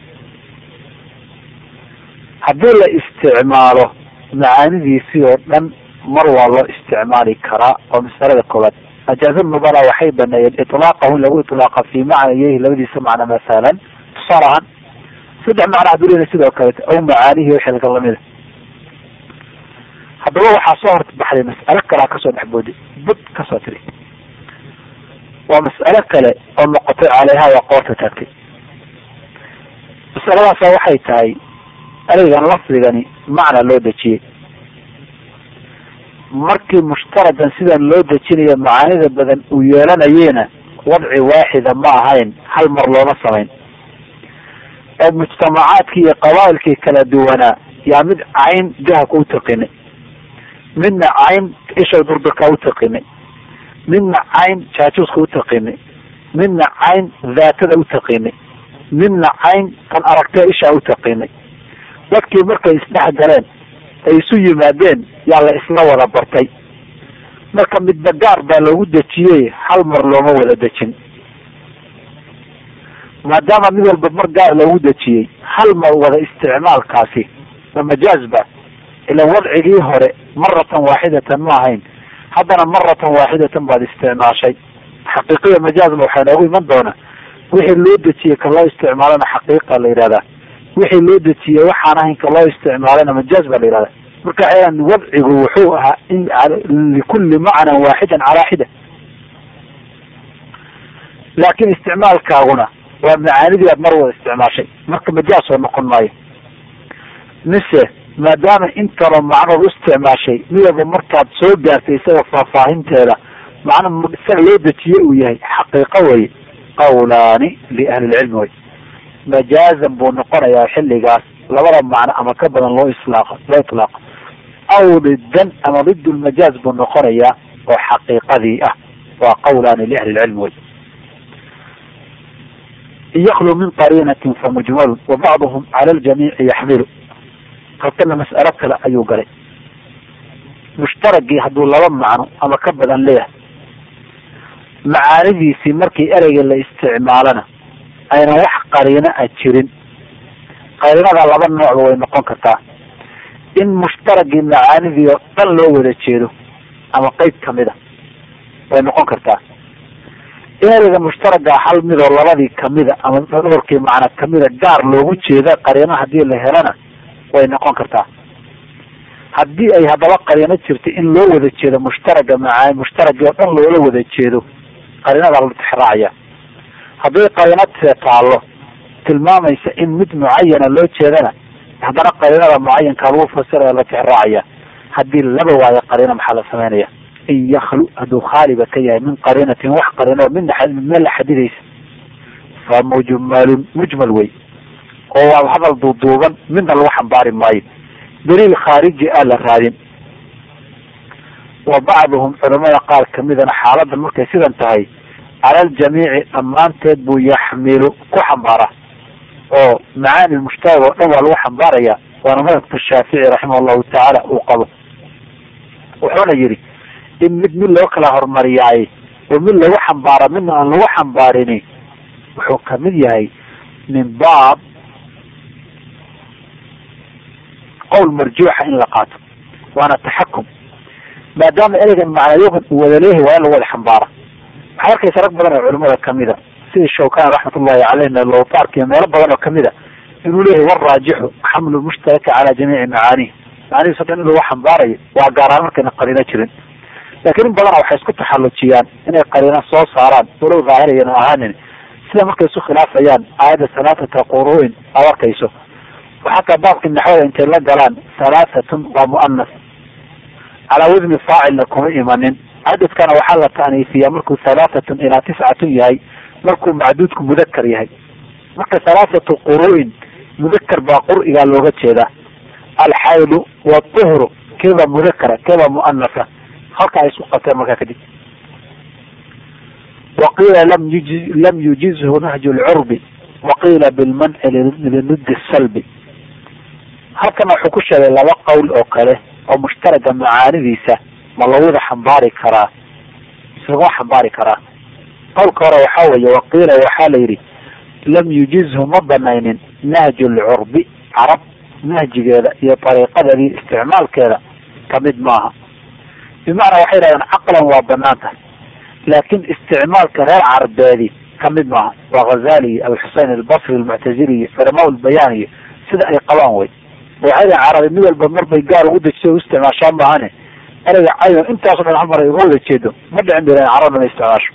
Speaker 1: haddii la isticmaalo macaanidiisii oo dhan mar waa loo isticmaali karaa oo masalada koobaad. ajaaza nubala waxay baneeyeen iطlaaqahu in lagu iطlaaqa fi macnayayhi labadiisa macno masalan tusaale ahaan 3 macno hadduu leeyahay sidoo kaleeto aw macaanihi wixii laga lamida. haddaba waxaa soo horbaxday mas'alo kalea kasoo dhexbooday bud kasoo tiri waa mas'alo kale oo noqotay caleyha waa qoorta taagtay. masaladaasa waxay tahay ereygan lafdigani macna loo dejiyey markii mushtaragan sidan loo dejinayo macaanida badan uu yeelanayena wadci waaxida ma ahayn hal mar looma samayn oo mujtamacaadkii iyo qabaa'ilkii kala duwanaa yaa mid cayn dahabka u taqinay midna cayn isha durdurka u taqinay midna cayn jaajuuska u taqinay midna cayn daatada u taqinay midna cayn kan aragtee ishaa u taqinay. dadkii markay isdhex galeen ay isu yimaadeen yaa la isla wada bartay marka midba gaar baa loogu dejiyey hal mar looma wada dejin maadaama mid walba mar gaar loogu dejiyey hal mar wada isticmaalkaasi ma majaazba ila wadcigii hore maratan waaxidatan ma ahayn haddana maratan waaxidatan baad isticmaashay. xaqiiqiya majaazba waxaa noogu iman doona wixii loo dejiyey ka loo isticmaalana xaqiiqa la yihahdaa wixii loo dejiyey waxaan ahayn ka loo isticmaalana majaaz baa la yihahda. marka wadcigu wuxuu ahaa in likulli macnan waaxidan calaa xida laakin isticmaalkaaguna waa macaanidii aad mar wada isticmaashay marka majaaz oo noqon maayo. mise maadaama intaba macnood u isticmaashay midaba markaad soo gaartay isaga faahfaahinteeda macna isaga loo dejiyey uu yahay xaqiiqo weye qawlaani liahli lcilmi wey majaazan buu noqonayaa xilligaas labada macno ama ka badan loo iطlaaqo aw didan ama ضد lmajaaz buu noqonayaa oo xaqiiqadii ah waa qawlaani liahli lcilmi wey. in yaklu min qariinatin famujmalu wa bacduhum cala aljamiici yaxmilu. halkana mas'alo kale ayuu galay. mushtaragii hadduu laba macno ama ka badan leeyahay, macaanidiisii markii ereyga la isticmaalana ayna wax qariino a jirin, qariinada laba noocba way noqon kartaa. in mushtaragii macaanidii oo dhan loo wada jeedo ama qeyb kamida way noqon kartaa. in ereyga mushtaraga hal mid oo labadii kamida ama dhowrkii macno kamida gaar loogu jeeda qariino hadii la helana way noqon kartaa. haddii ay haddaba qariino jirta in loo wada jeedo mushtaragii oo dhan loola wada jeedo, qariinada la tixraacaya. haddii qariino taalo tilmaamaysa in mid mucayana loo jeedana, haddana qariinada mucayanka lagu fasiraya la tixraacaya. haddii laba waayo qariino maxaa la samaynaya? in yaklu hadduu khaaliba ka yahay min qariinatin wax qariino meel la xadidaysa, fa mujmalun mujmal wey oo waa hadal duuduuban, midna lagu xambaari maayo, daliil khaariji a la raadin. wa bacduhum culamada qaar kamidana xaalada markay sidan tahay cala aljamiici dhammaanteed buu yaxmilu ku xambaara, oo macaani mushtarag oo dhan waa lagu xambaaraya. waana madhabka shaafici raximah llahu tacaala uu qabo. wuxuuna yihi in mid loo kala hormariyaaye oo mid lagu xambaara midna aan lagu xambaarini wuxuu kamid yahay min baab qowl marjuuxa in la qaato, waana taxakum. maadaama ereygan macnayogan uu wada leeyahay waa in lagu wada xambaara. waxaa arkaysa rag badan oo culimada kamida sidii shawkani raxmatullahi caleyhna loofaarkiyo meelo badan oo kamida inuu leeyahay waraajixu xamlu mushtaraka cala jamiici macaanihi, macnihiis o dhan in lagu xambaarayo waa gaaraan markayna qariino jirin. laakiin in badana waxay isku taxallujiyaan inay qariino soo saaraan walow daahirayana ahaanin, sida markay isu khilaafayaan aayadda halaathata quru'in aad arkayso. xataa baabkii naxwada intay la galaan halaahatun waa mu'anas calaa wadni faacilna kuma imanin. cadadkana waxaa la ta'niifiyaa markuu halaahatun ilaa 9 yahay, markuu macduudku mudakar yahay. marka halaathatu quru'in mudakar baa qur'igaa looga jeedaa. alxaylu waduhru keebaa mudakara keebaa mu'anasa, halka ay isku qabteen markaa kadib. waqiila lam yujizhu nahju lcurbi waqiila bilmanci linudi salbi. halkana wuxuu ku sheegay laba qowl oo kale oo mushtaraga macaanidiisa ma lawada xambaari karaa mise laguma xambaari karaa. qowlka hore waxaa weeye waqiila waxaa la yidhi lam yujizhu ma banaynin nahju lcurbi, carab nahjigeeda iyo dariiqadeedii isticmaalkeeda kamid maaha. bimacnaa waxay yidhahdeen caqlan waa banaan tahay, laakin isticmaalka reer carbeedi kamid maaha. waa ghazali abuxusein albasri almuctazili culamaa lbayaaniyo sida ay qabaan wey. waxay yidhahen carabi mid walba marbay gaar ugu dejiso u isticmaashaan maahane ereyga cayon intaaso dhan hal mar ay uga wada jeedo ma dhicin ba yidhahen carabna ma isticmaasho.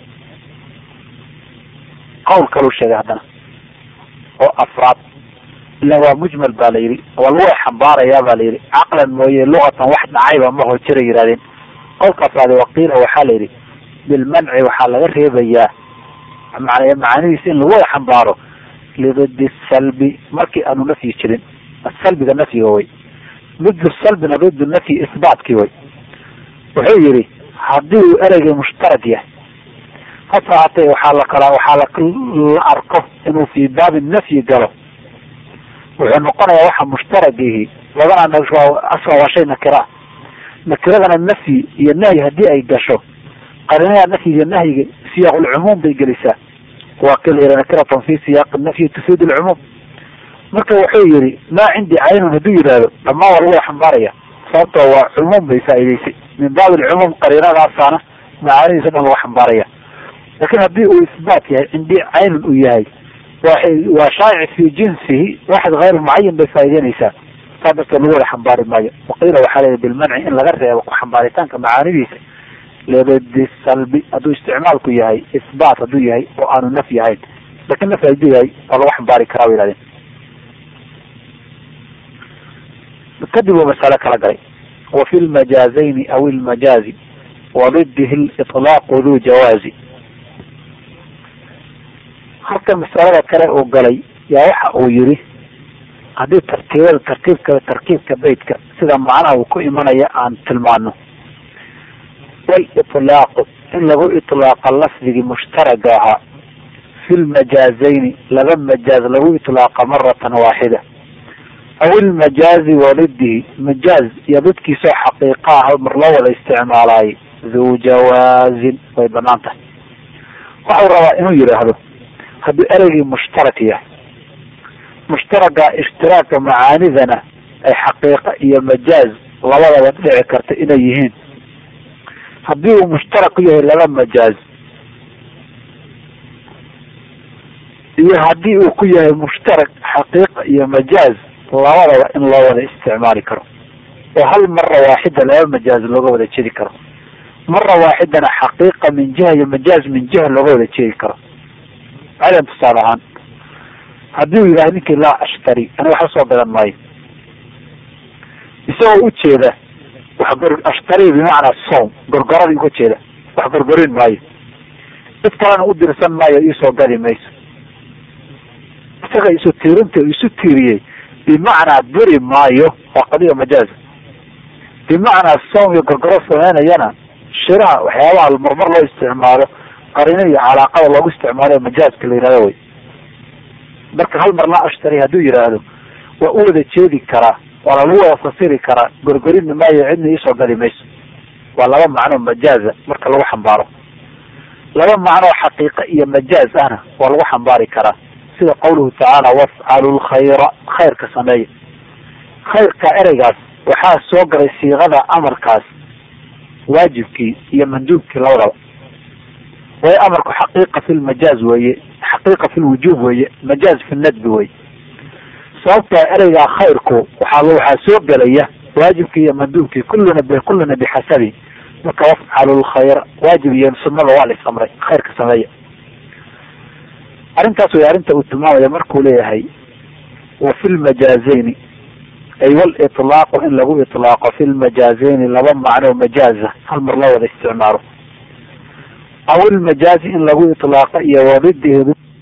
Speaker 1: qowl kaluu sheegay haddana oo afraad, ila waa mujmal baa la yidhi, waa lagu xambaarayaa baa la yidhi, caqlan mooye luqatan wax dhacayba maho jira yihahdeen. qowlka afraad waqiila waxaa la yidhi bilmanci waxaa laga reebayaa macaanidiisa in lagu wada xambaaro lididi salbi markii aanu nafyi jirin. salbiga nafyiga way, did salbina did nafyi isbaatkii way. wuxuu yihi hadii uu ereygii mushtarag yahay hase haatee waxaa la arko inuu fi baabi nafyi galo, wuxuu noqonayaa waxa mushtaragihi labana asla waa shay nakira. nakiradana nafyi iyo nahyi hadii ay gasho qarinada nafyiga nahyiga siyaaq lcumuum bay gelisaa. waa kala nakiratan fi siyaaq nafyi tufiid lcumuum. marka wuxuu yihi maa cindi caynun haduu yihahdo dhamaan waa lagu xambaaraya, sababtoo waa cumuum bay faa'idaysay. min baab lcumuum qarinadaasaana macaanidiisa dhan lagu xambaaraya. lakin hadii uu isbaat yahay cindi caynun uu yahay waa shaa'ic fi jinsihi waxad hayr mucayan bay faa'ideynaysaa, saa darteed lagu wada xambaari maayo. waqiila waxaa leeyahy bilmanci in laga reebo ku xambaaritaanka macaanidiisa lididi salbi hadduu isticmaalku yahay isbaat hadduu yahay oo aanu nafyi ahayn. lakin nafyi haduu yahay waa lagu xambaari karaa bay yihahdeen. kadib uu masale kala galay wafi lmajaazayni aw ilmajaazi wadidihi liطlaaqu duu jawaazi. halka masalada kale uu galay yaa waxa uu yihi haddii tarkiibka beytka sida macnaha uu ku imanaya aan tilmaano, waliطlaaqu in lagu iطlaaqa lafdigii mushtaraga ahaa fi lmajaazayni laba majaaz lagu iطlaaqa maratan waaxida aw ilmajaazi walidihi majaaz iyo dadkiisoo xaqiiqa ah mar loo wada isticmaalaayay duu jawaazin way banaan tahay. waxau rabaa inuu yidhaahdo hadduu ereygii mushtarak yahay mushtaraga ishtiraaka macaanidana ay xaqiiqa iyo majaaz labadaba dhici karta inay yihiin. haddii uu mushtarak ku yahay laba majaaz iyo haddii uu ku yahay mushtarak xaqiiqa iyo majaaz labadaba in loo wada isticmaali karo oo hal mara waaxida laba majaaz looga wada jeedi karo, mara waaxidana xaqiiqa min jiha iyo majaaz min jiha looga wada jeedi karo. cadan tusaale ahaan haddii uu yidhaha ninkii laa ashtari aniga waxba soo gadan maayo isagoo ujeeda ashtari bimacnaa som gorgoradii uga jeeda wax gorgorin maayo, cid kalena u dirsan maayo iisoo gadi mayso. isaga isu tiirinta isu tiiriyey bimacnaa diri maayo waa qadiya majaaz. bimacnaa som iyo gorgoro sameynayana shiraha waxyaabaha marmar loo isticmaalo qarino iyo calaaqada loogu isticmaalo majaazka la yihahdo way. marka hal mar laa ashtari hadduu yidhaahdo waa u wada jeedi karaa, waa lagu wada fasiri karaa, gorgorinna maayo cidna iisoo gadi mayso. waa laba macno majaaza marka lagu xambaaro. laba macnoo xaqiiqa iyo majaaz ahna waa lagu xambaari karaa sida qawluhu tacaala wafcalu lkhayra khayrka sameeya. khayrka ereygaas waxaa soo galay siiqada amarkaas waajibkii iyo manduubkii labadaba. way amarku xaqiiqa fi lmajaaz weeye, xaqiiqa fi lwujuub weeye, majaaz fi nadbi weye. sababta ereygaa khayrku waxaa soo gelaya waajibkii iyo manduubkii kulluna bixasabi. marka wafcalu lkhayra waajib iyo sunada waa la isamray khayrka sameeya. arrintaas way arrinta uu tilmaamaya markuu leeyahay wa fi lmajaazayni ay waliطlaaqu in lagu iطlaaqo fi lmajaazayni laba macnoo majaaza hal mar loo wada isticmaalo aw ilmajaazi in lagu iطlaaqo iyo wadidihi